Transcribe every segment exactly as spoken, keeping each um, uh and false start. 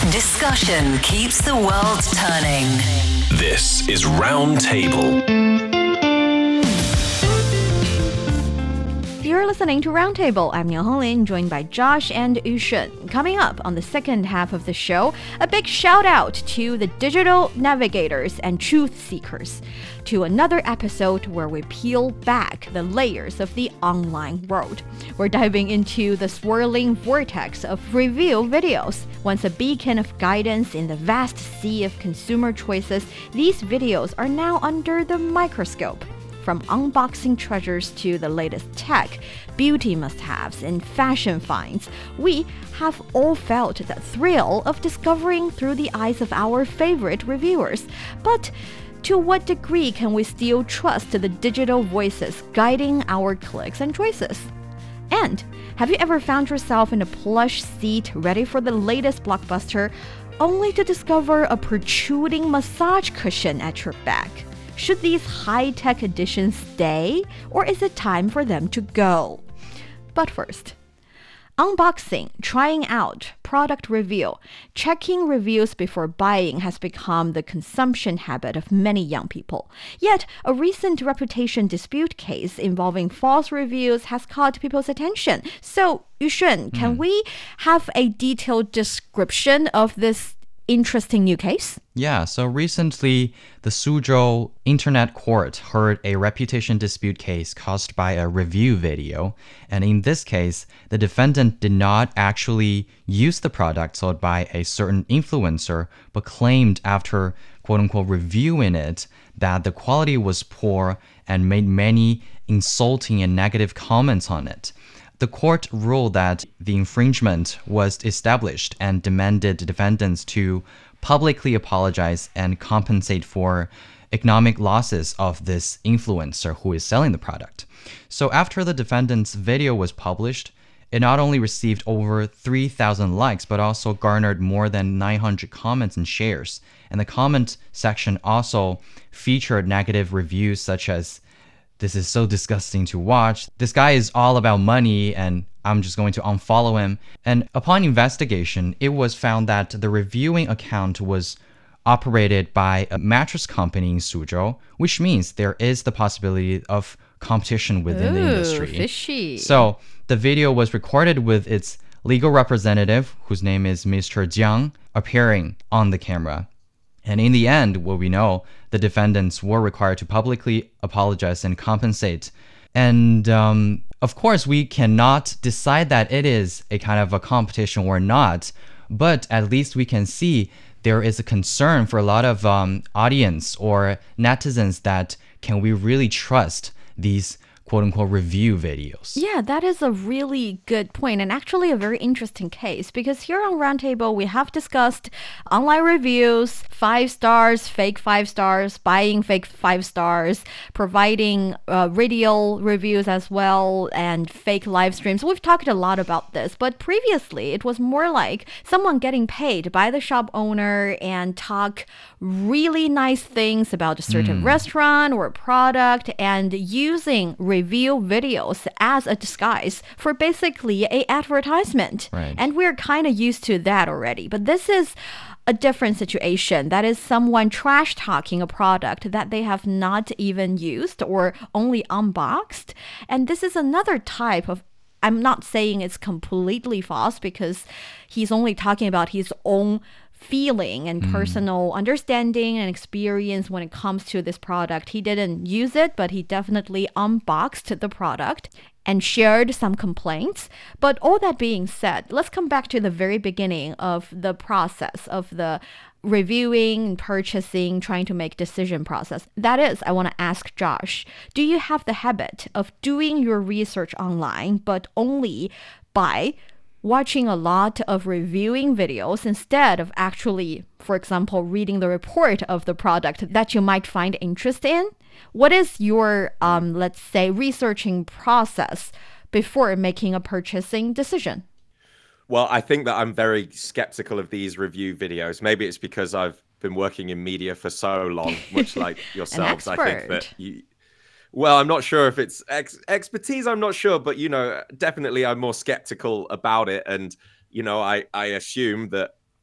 Discussion keeps the world turning. This is Roundtable. You're listening to Roundtable. I'm Nian Honglin, joined by Josh and Yusheng. Coming up on the second half of the show, a big shout out to the digital navigators and truth seekers, to another episode where we peel back the layers of the online world. We're diving into the swirling vortex of review videos. Once a beacon of guidance in the vast sea of consumer choices, these videos are now under the microscope. From unboxing treasures to the latest tech, beauty must-haves, and fashion finds, we have all felt the thrill of discovering through the eyes of our favorite reviewers. But to what degree can we still trust the digital voices guiding our clicks and choices? And have you ever found yourself in a plush seat ready for the latest blockbuster, only to discover a protruding massage cushion at your back? Should these high-tech additions stay, or is it time for them to go? But first, unboxing, trying out, product review, checking reviews before buying has become the consumption habit of many young people. Yet, a recent reputation dispute case involving false reviews has caught people's attention. So, Yusheng, can mm. we have a detailed description of this interesting new case? Yeah, so recently, the Suzhou Internet Court heard a reputation dispute case caused by a review video. And in this case, the defendant did not actually use the product sold by a certain influencer, but claimed after quote-unquote reviewing it that the quality was poor and made many insulting and negative comments on it. The court ruled that the infringement was established and demanded defendants to publicly apologize and compensate for economic losses of this influencer who is selling the product. So after the defendant's video was published, it not only received over three thousand likes, but also garnered more than nine hundred comments and shares. And the comment section also featured negative reviews such as, "This is so disgusting to watch. This guy is all about money and I'm just going to unfollow him." And upon investigation, it was found that the reviewing account was operated by a mattress company in Suzhou, which means there is the possibility of competition within Ooh, the industry. Fishy. So the video was recorded with its legal representative, whose name is Mister Jiang, appearing on the camera. And in the end, what we know, the defendants were required to publicly apologize and compensate. And um, of course, we cannot decide that it is a kind of a competition or not, but at least we can see there is a concern for a lot of um, audience or netizens that can we really trust these quote-unquote review videos. Yeah, that is a really good point, and actually a very interesting case, because here on Roundtable we have discussed online reviews, five stars, fake five stars, buying fake five stars, providing uh, radio reviews as well, and fake live streams. We've talked a lot about this, but previously it was more like someone getting paid by the shop owner and talk really nice things about a certain mm. restaurant or a product, and using review videos as a disguise for basically a advertisement. Right. And we're kind of used to that already. But this is a different situation. That is someone trash talking a product that they have not even used or only unboxed. And this is another type of, I'm not saying it's completely false because he's only talking about his own feeling and personal mm. understanding and experience when it comes to this product. He didn't use it, but he definitely unboxed the product and shared some complaints. But all that being said, let's come back to the very beginning of the process of the reviewing, purchasing, trying to make decision process. That is, I want to ask Josh, do you have the habit of doing your research online, but only by watching a lot of reviewing videos instead of actually, for example, reading the report of the product that you might find interest in? What is your, um, let's say, researching process before making a purchasing decision? Well, I think that I'm very skeptical of these review videos. Maybe it's because I've been working in media for so long, much like yourselves. I think that you... Well, I'm not sure if it's ex- expertise. I'm not sure, but, you know, definitely I'm more skeptical about it. And, you know, I, I assume that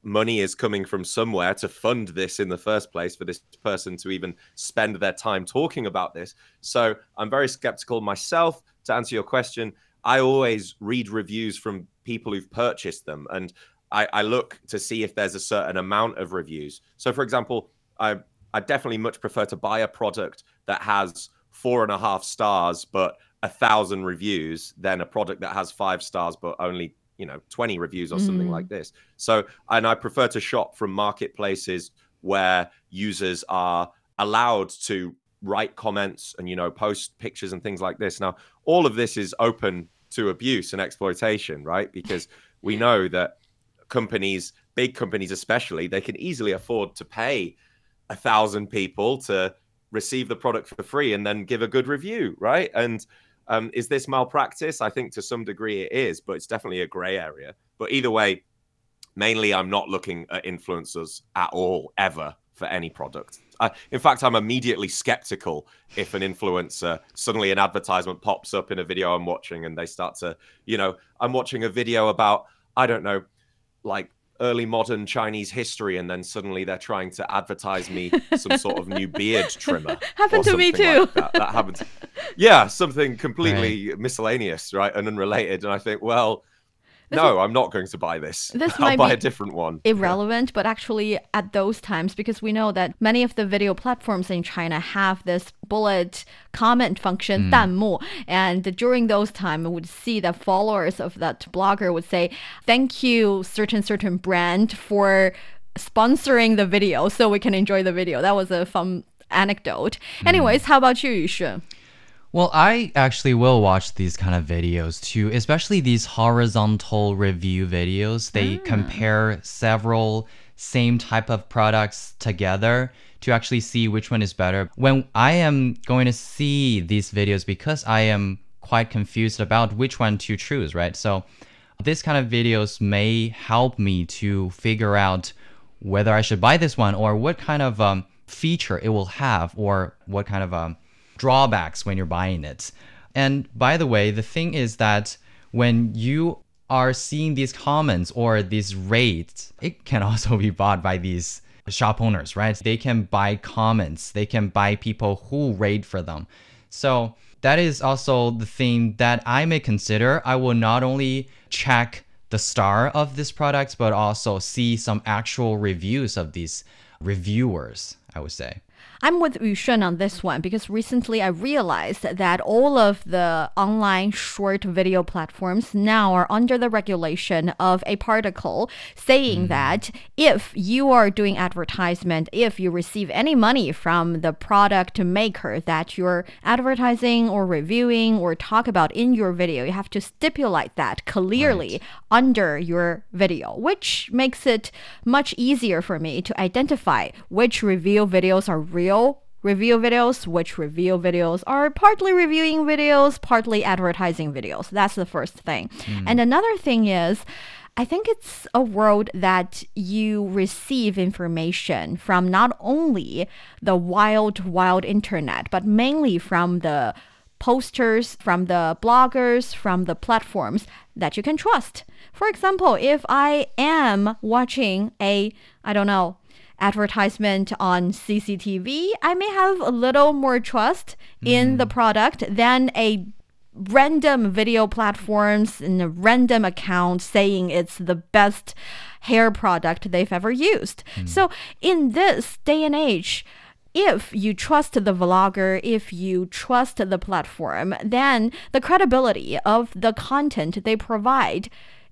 money is coming from somewhere to fund this in the first place for this person to even spend their time talking about this. So I'm very skeptical myself. To answer your question, I always read reviews from people who've purchased them, and I, I look to see if there's a certain amount of reviews. So, for example, I I definitely much prefer to buy a product that has four and a half stars but a thousand reviews than a product that has five stars but only, you know, twenty reviews or something mm. like this. So, and I prefer to shop from marketplaces where users are allowed to write comments and, you know, post pictures and things like this. Now, all of this is open to abuse and exploitation, right? Because we know that companies, big companies especially, they can easily afford to pay a thousand people to receive the product for free and then give a good review, right? And um, is this malpractice? I think to some degree it is, but it's definitely a gray area. But either way, mainly I'm not looking at influencers at all, ever, for any product. Uh, in fact, I'm immediately skeptical if an influencer, suddenly an advertisement pops up in a video I'm watching and they start to, you know, I'm watching a video about, I don't know, like early modern Chinese history, and then suddenly they're trying to advertise me some sort of new beard trimmer. Happened to me too. Like that. that happened. Yeah, something completely right. miscellaneous, right, and unrelated. And I think, well, This no, is, I'm not going to buy this. This I'll might buy be a different one. Irrelevant, yeah. But actually at those times, because we know that many of the video platforms in China have this bullet comment function, mm. 弹幕, and during those times, we would see that followers of that blogger would say, thank you, certain, certain brand for sponsoring the video so we can enjoy the video. That was a fun anecdote. Mm. Anyways, how about you, Yuxue? Well, I actually will watch these kind of videos too, especially these horizontal review videos. They mm. compare several same type of products together to actually see which one is better. When I am going to see these videos, because I am quite confused about which one to choose, right? So this kind of videos may help me to figure out whether I should buy this one or what kind of um, feature it will have, or what kind of um, drawbacks when you're buying it. And by the way, the thing is that when you are seeing these comments or these rates, it can also be bought by these shop owners, right? They can buy comments, they can buy people who rate for them. So that is also the thing that I may consider. I will not only check the star of this product, but also see some actual reviews of these reviewers, I would say. I'm with Yusheng on this one because recently I realized that all of the online short video platforms now are under the regulation of a particle saying mm. that if you are doing advertisement, if you receive any money from the product maker that you're advertising or reviewing or talk about in your video, you have to stipulate that clearly right. under your video, which makes it much easier for me to identify which review videos are real review videos, which review videos are partly reviewing videos, partly advertising videos. That's the first thing. Mm. And another thing is, I think it's a world that you receive information from not only the wild, wild internet, but mainly from the posters, from the bloggers, from the platforms that you can trust. For example, if I am watching a, I don't know, advertisement on C C T V, I may have a little more trust mm. in the product than a random video platforms and a random account saying it's the best hair product they've ever used. Mm. So in this day and age, if you trust the vlogger, if you trust the platform, then the credibility of the content they provide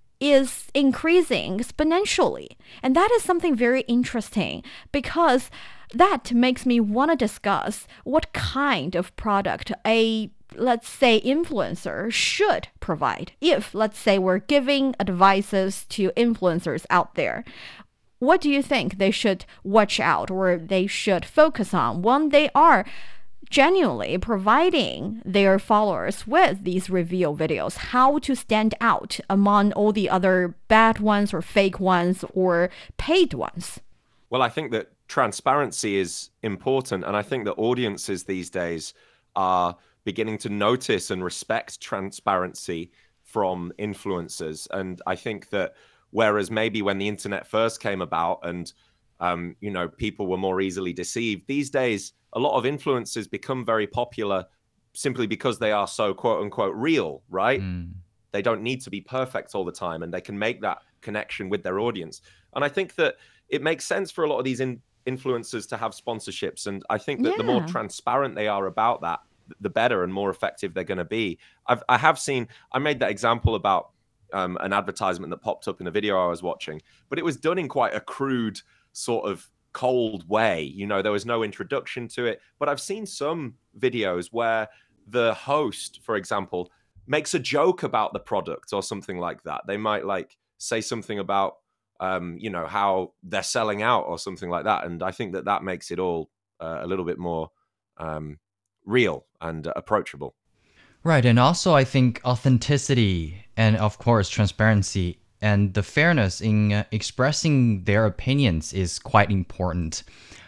is increasing exponentially. And that is something very interesting because that makes me want to discuss what kind of product a, let's say, influencer should provide. If, let's say, we're giving advices to influencers out there, what do you think they should watch out or they should focus on when they are genuinely providing their followers with these review videos, how to stand out among all the other bad ones or fake ones or paid ones? Well, I think that transparency is important. And I think that audiences these days are beginning to notice and respect transparency from influencers. And I think that Whereas maybe when the internet first came about and, um, you know, people were more easily deceived, these days, a lot of influencers become very popular simply because they are so quote unquote real, right? Mm. They don't need to be perfect all the time, and they can make that connection with their audience. And I think that it makes sense for a lot of these in influencers to have sponsorships. And I think that yeah. the more transparent they are about that, the better and more effective they're going to be. I've, I have seen, I made that example about um, an advertisement that popped up in a video I was watching, but it was done in quite a crude sort of cold way. You know, there was no introduction to it. But I've seen some videos where the host, for example, makes a joke about the product or something like that. They might like say something about, um, you know, how they're selling out or something like that. And I think that that makes it all uh, a little bit more um, real and uh, approachable. Right. And also, I think authenticity and, of course, transparency and the fairness in uh, expressing their opinions is quite important.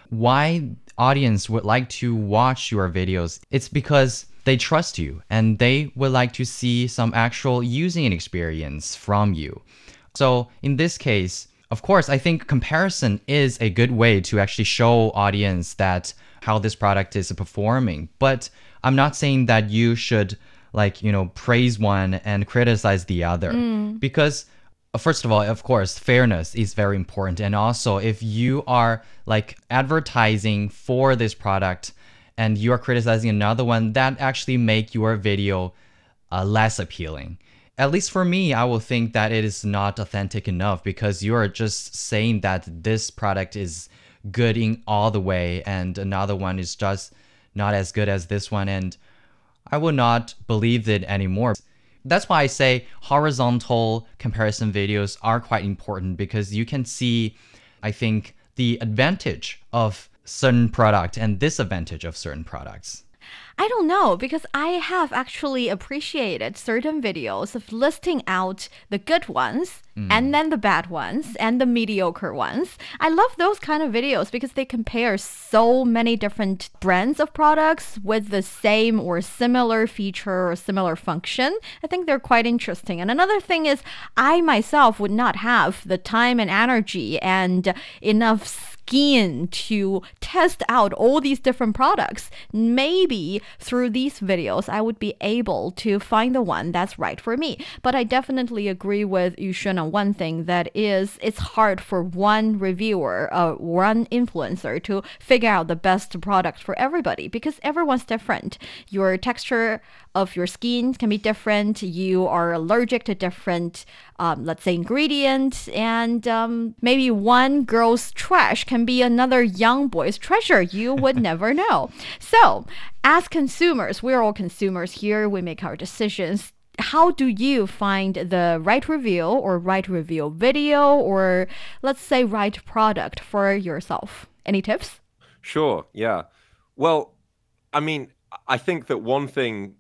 Why audience would like to watch your videos? It's because they trust you and they would like to see some actual using experience from you. So in this case, of course, I think comparison is a good way to actually show audience that how this product is performing. But I'm not saying that you should like, you know, praise one and criticize the other. Mm. Because first of all, of course, fairness is very important. And also if you are like advertising for this product and you are criticizing another one, that actually make your video uh, less appealing. At least for me, I will think that it is not authentic enough because you are just saying that this product is good in all the way and another one is just not as good as this one, and I will not believe it anymore. That's why I say horizontal comparison videos are quite important because you can see, I think, the advantage of certain product and disadvantage of certain products. I don't know, because I have actually appreciated certain videos of listing out the good ones mm. and then the bad ones and the mediocre ones. I love those kind of videos because they compare so many different brands of products with the same or similar feature or similar function. I think they're quite interesting. And another thing is, I myself would not have the time and energy and enough skin to test out all these different products. Maybe through these videos, I would be able to find the one that's right for me. But I definitely agree with Yusheng on one thing, that is, it's hard for one reviewer, uh, one influencer to figure out the best product for everybody because everyone's different. Your texture of your skin can be different. You are allergic to different, um, let's say, ingredients. And um, maybe one girl's trash can be another young boy's treasure. You would never know. So as consumers, we're all consumers here. We make our decisions. How do you find the right review or right review video or, let's say, right product for yourself? Any tips? Sure. Yeah. Well, I mean, I think that one thing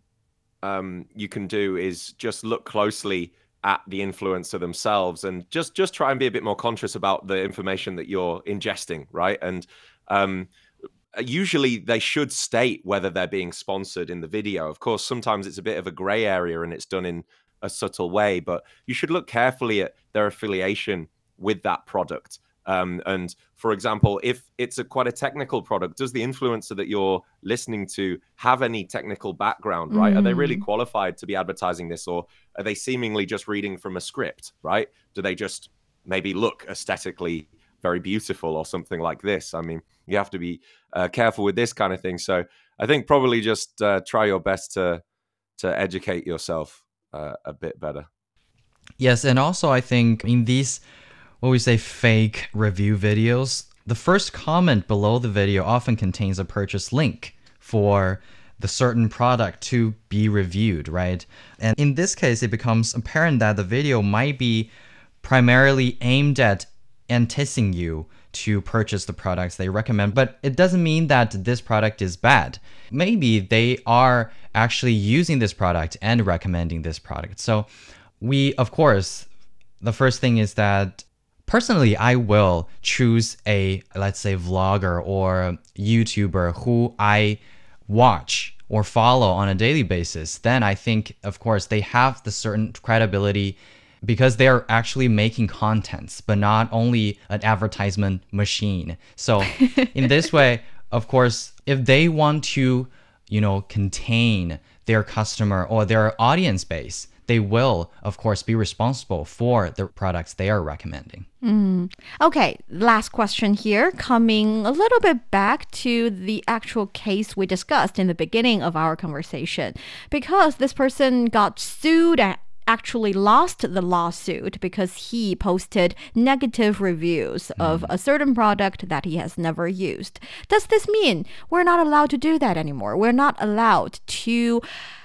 um, you can do is just look closely at the influencer themselves and just just try and be a bit more conscious about the information that you're ingesting, right? And um, usually they should state whether they're being sponsored in the video. Of course, sometimes it's a bit of a gray area and it's done in a subtle way, but you should look carefully at their affiliation with that product. Um, and for example, if it's a quite a technical product, does the influencer that you're listening to have any technical background, right? Mm. Are they really qualified to be advertising this, or are they seemingly just reading from a script, right? Do they just maybe look aesthetically very beautiful or something like this? I mean, you have to be uh, careful with this kind of thing. So I think probably just uh, try your best to to educate yourself uh, a bit better. Yes, and also I think in these what we say fake review videos, the first comment below the video often contains a purchase link for the certain product to be reviewed, right? And in this case, it becomes apparent that the video might be primarily aimed at enticing you to purchase the products they recommend, but it doesn't mean that this product is bad. Maybe they are actually using this product and recommending this product. So we, of course, the first thing is that personally, I will choose a, let's say, vlogger or YouTuber who I watch or follow on a daily basis. Then I think, of course, they have the certain credibility because they're actually making contents, but not only an advertisement machine. So in this way, of course, if they want to, you know, contain their customer or their audience base, they will, of course, be responsible for the products they are recommending. Mm. Okay, last question here, coming a little bit back to the actual case we discussed in the beginning of our conversation. Because this person got sued and actually lost the lawsuit because he posted negative reviews mm. of a certain product that he has never used. Does this mean we're not allowed to do that anymore? We're not allowed to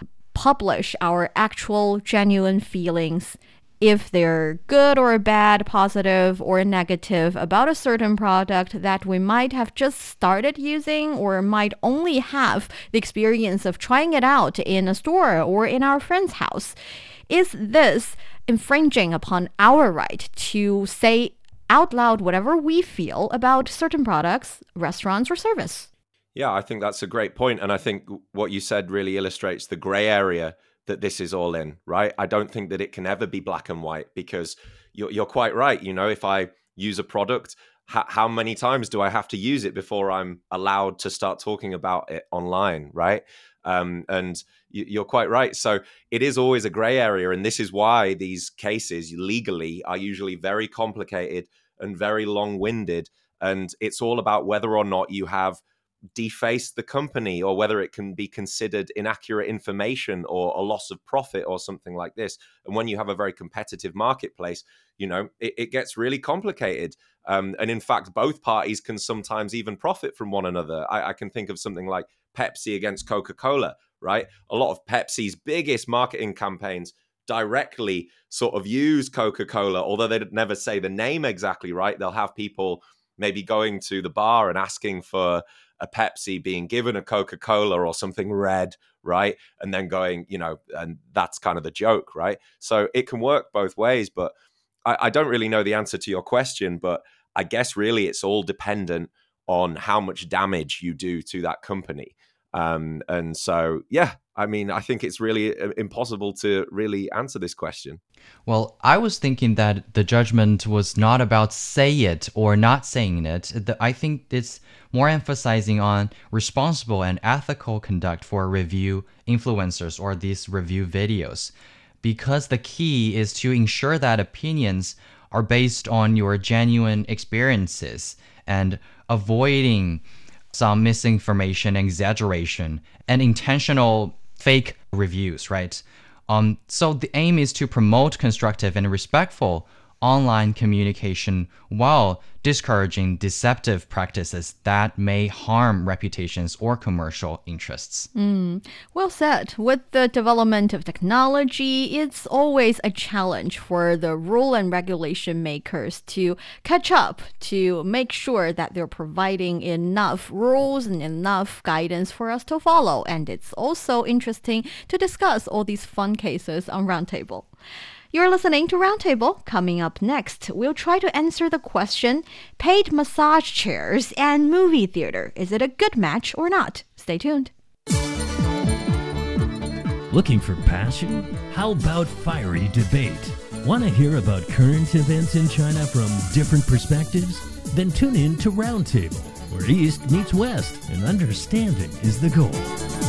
publish our actual genuine feelings, if they're good or bad, positive or negative, about a certain product that we might have just started using or might only have the experience of trying it out in a store or in our friend's house? Is this infringing upon our right to say out loud whatever we feel about certain products, restaurants, or service? Yeah, I think that's a great point. And I think what you said really illustrates the gray area that this is all in, right? I don't think that it can ever be black and white, because you're, you're quite right. You know, if I use a product, h- how many times do I have to use it before I'm allowed to start talking about it online, right? Um, and you, you're quite right. So it is always a gray area. And this is why these cases legally are usually very complicated and very long-winded. And it's all about whether or not you have defaced the company, or whether it can be considered inaccurate information or a loss of profit or something like this. And when you have a very competitive marketplace, you know, it, it gets really complicated. Um, and in fact, both parties can sometimes even profit from one another. I, I can think of something like Pepsi against Coca-Cola, right? A lot of Pepsi's biggest marketing campaigns directly sort of use Coca-Cola, although they'd never say the name exactly, right? They'll have people maybe going to the bar and asking for a Pepsi, being given a Coca-Cola or something red, right? And then going, you know, and that's kind of the joke, right? So it can work both ways, but I, I don't really know the answer to your question, but I guess really it's all dependent on how much damage you do to that company. Um, and so, yeah, I mean, I think it's really impossible to really answer this question. Well, I was thinking that the judgment was not about say it or not saying it. I think it's more emphasizing on responsible and ethical conduct for review influencers or these review videos. Because the key is to ensure that opinions are based on your genuine experiences and avoiding some misinformation, exaggeration, and intentional fake reviews, right? Um, so the aim is to promote constructive and respectful online communication while discouraging deceptive practices that may harm reputations or commercial interests. Mm, well said. With the development of technology, it's always a challenge for the rule and regulation makers to catch up, to make sure that they're providing enough rules and enough guidance for us to follow. And it's also interesting to discuss all these fun cases on Roundtable. You're listening to Roundtable. Coming up next, we'll try to answer the question, paid massage chairs and movie theater, is it a good match or not? Stay tuned. Looking for passion? How about fiery debate? Want to hear about current events in China from different perspectives? Then tune in to Roundtable, where East meets West and understanding is the goal.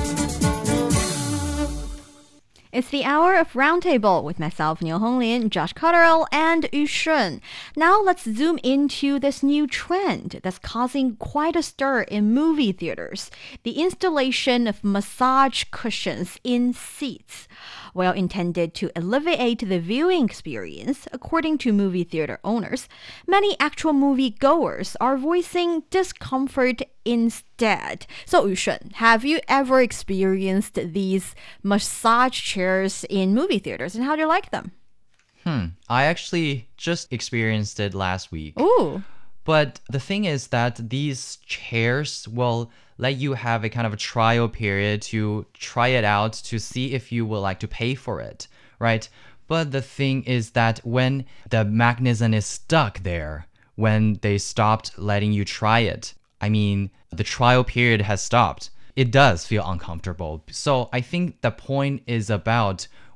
It's the hour of Roundtable with myself, Niu Honglin, Josh Cotterill, and Yu Shun. Now let's zoom into this new trend that's causing quite a stir in movie theaters. The installation of massage cushions in seats. Well intended to alleviate the viewing experience, according to movie theater owners, many actual movie goers are voicing discomfort instead. So, Yu Shun, have you ever experienced these massage chairs in movie theaters, and how do you like them? Hmm. I actually just experienced it last week. Ooh. But the thing is that these chairs will let you have a kind of a trial period to try it out to see if you would like to pay for it, right? But the thing is that when the mechanism is stuck there, when they stopped letting you try it, I mean, the trial period has stopped. It does feel uncomfortable. So I think the point is about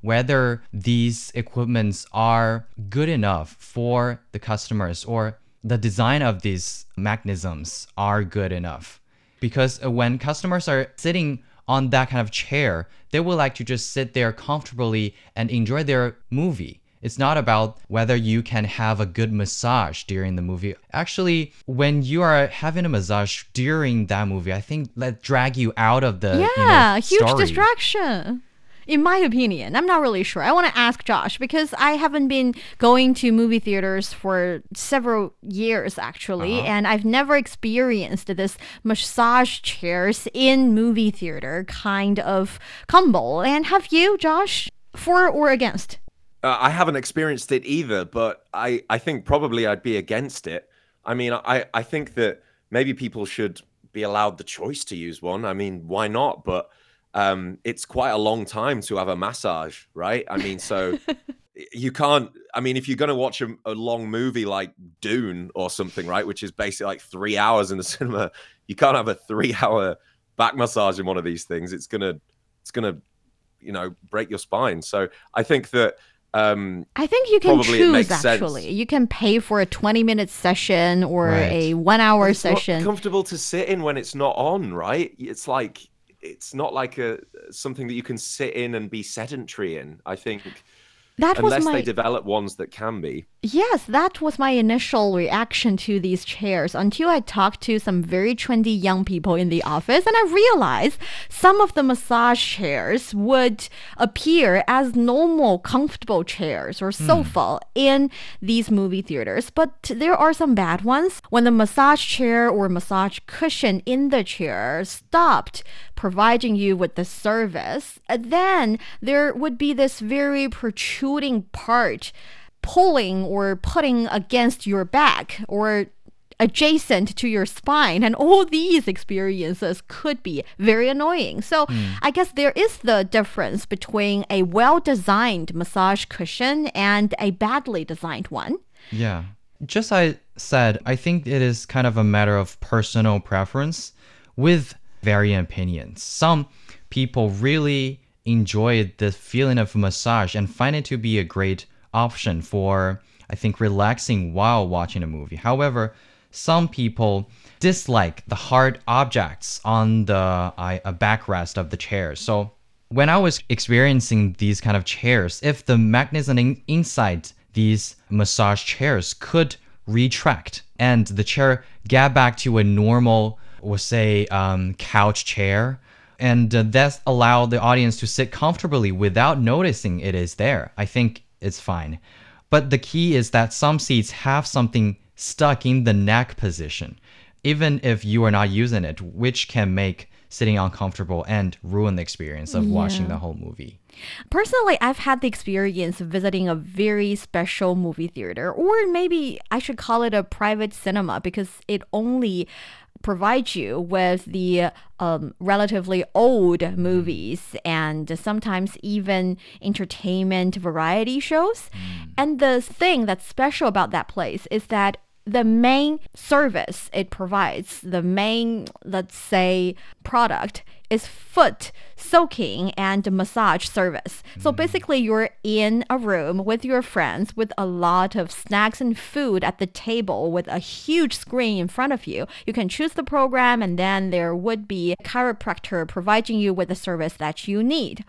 whether these equipments are good enough for the customers or the design of these mechanisms are good enough. Because when customers are sitting on that kind of chair, they would like to just sit there comfortably and enjoy their movie. It's not about whether you can have a good massage during the movie. Actually, when you are having a massage during that movie, I think that drag you out of the yeah, you know, huge story. distraction. In my opinion, I'm not really sure. I want to ask Josh because I haven't been going to movie theaters for several years actually, uh-huh. and I've never experienced this massage chairs in movie theater kind of combo. And have you, Josh? For or against? Uh, I haven't experienced it either, but I, I think probably I'd be against it. I mean, I, I think that maybe people should be allowed the choice to use one. I mean, why not? But um, it's quite a long time to have a massage, right? I mean, so you can't, I mean, if you're going to watch a, a long movie like Dune or something, right, which is basically like three hours in the cinema, you can't have a three hour back massage in one of these things. It's going to, it's going to, you know, break your spine. So I think that, Um, I think you can choose, actually. Sense. You can pay for a twenty minute session or right. a one hour it's session. It's not comfortable to sit in when it's not on, right? It's like, it's not like a something that you can sit in and be sedentary in, I think. That unless was my... they develop ones that can be. Yes, that was my initial reaction to these chairs until I talked to some very trendy young people in the office and I realized some of the massage chairs would appear as normal, comfortable chairs or sofa mm. in these movie theaters. But there are some bad ones. When the massage chair or massage cushion in the chair stopped providing you with the service, then there would be this very protruding part pulling or putting against your back or adjacent to your spine, and all these experiences could be very annoying. So mm. I guess there is the difference between a well-designed massage cushion and a badly designed one. Yeah. Just I said, I think it is kind of a matter of personal preference with varying opinions. Some people really enjoy the feeling of massage and find it to be a great option for, I think, relaxing while watching a movie. However, some people dislike the hard objects on the uh, backrest of the chair. So when I was experiencing these kind of chairs, if the mechanism in- inside these massage chairs could retract and the chair get back to a normal, we'll say, um, couch chair, and uh, that's allow the audience to sit comfortably without noticing it is there, I think it's fine. But the key is that some seats have something stuck in the neck position, even if you are not using it, which can make sitting uncomfortable and ruin the experience of yeah. watching the whole movie. Personally, I've had the experience of visiting a very special movie theater, or maybe I should call it a private cinema, because it only provides you with the um, relatively old movies and sometimes even entertainment variety shows. Mm. And the thing that's special about that place is that the main service it provides, the main, let's say, product is foot soaking and massage service. Mm. So basically you're in a room with your friends with a lot of snacks and food at the table with a huge screen in front of you. You can choose the program and then there would be a chiropractor providing you with the service that you need.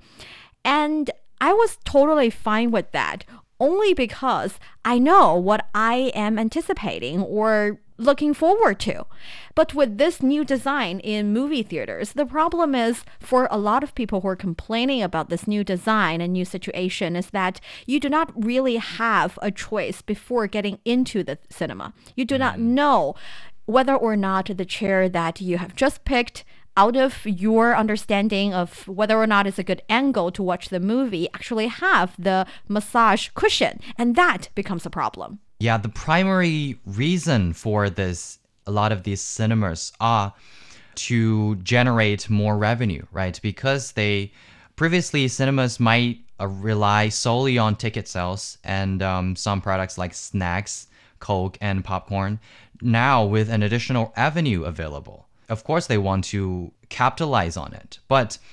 And I was totally fine with that, only because I know what I am anticipating or looking forward to. But with this new design in movie theaters, the problem is for a lot of people who are complaining about this new design and new situation is that you do not really have a choice before getting into the cinema. You do not know whether or not the chair that you have just picked, out of your understanding of whether or not it's a good angle to watch the movie, actually have the massage cushion. And that becomes a problem. Yeah, the primary reason for this, a lot of these cinemas are to generate more revenue, right? Because they, previously cinemas might uh, rely solely on ticket sales and um, some products like snacks, Coke, and popcorn. Now with an additional avenue available, of course they want to capitalize on it. But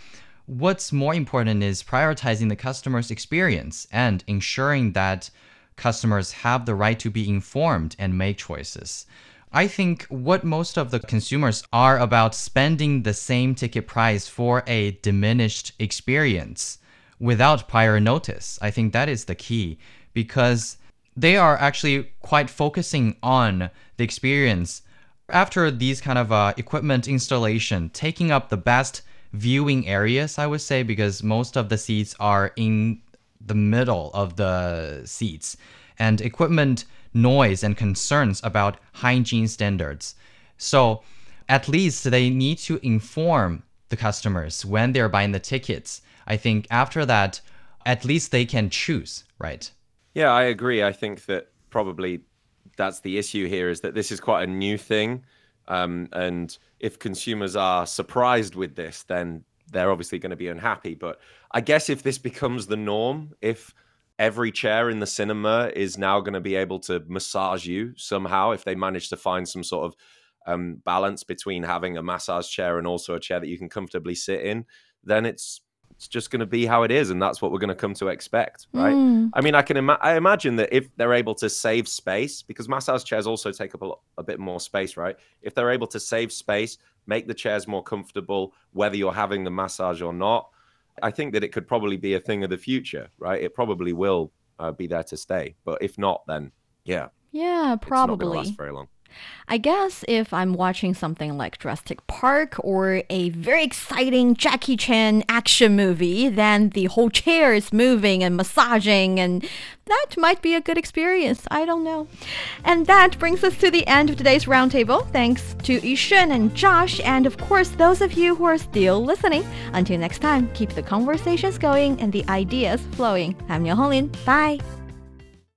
what's more important is prioritizing the customer's experience and ensuring that customers have the right to be informed and make choices. I think what most of the consumers are about spending the same ticket price for a diminished experience without prior notice. I think that is the key, because they are actually quite focusing on the experience after these kind of uh, equipment installation, taking up the best viewing areas, I would say, because most of the seats are in the middle of the seats, and equipment noise and concerns about hygiene standards. So at least they need to inform the customers when they're buying the tickets. I think after that, at least they can choose, right? Yeah, I agree. I think that probably that's the issue here, is that this is quite a new thing. Um, and if consumers are surprised with this, then they're obviously going to be unhappy. But I guess if this becomes the norm, if every chair in the cinema is now going to be able to massage you somehow, if they manage to find some sort of um, balance between having a massage chair and also a chair that you can comfortably sit in, then it's it's just going to be how it is, and that's what we're going to come to expect, right? Mm. I mean, I can ima- I imagine that if they're able to save space, because massage chairs also take up a, lot, a bit more space, right? If they're able to save space, make the chairs more comfortable, whether you're having the massage or not, I think that it could probably be a thing of the future, right? It probably will uh, be there to stay. But if not, then yeah. Yeah, probably. It's not going to last very long. I guess if I'm watching something like Jurassic Park or a very exciting Jackie Chan action movie, then the whole chair is moving and massaging, and that might be a good experience. I don't know. And that brings us to the end of today's roundtable. Thanks to Yusheng and Josh, and of course those of you who are still listening. Until next time, keep the conversations going and the ideas flowing. I'm Niu Honglin. Bye.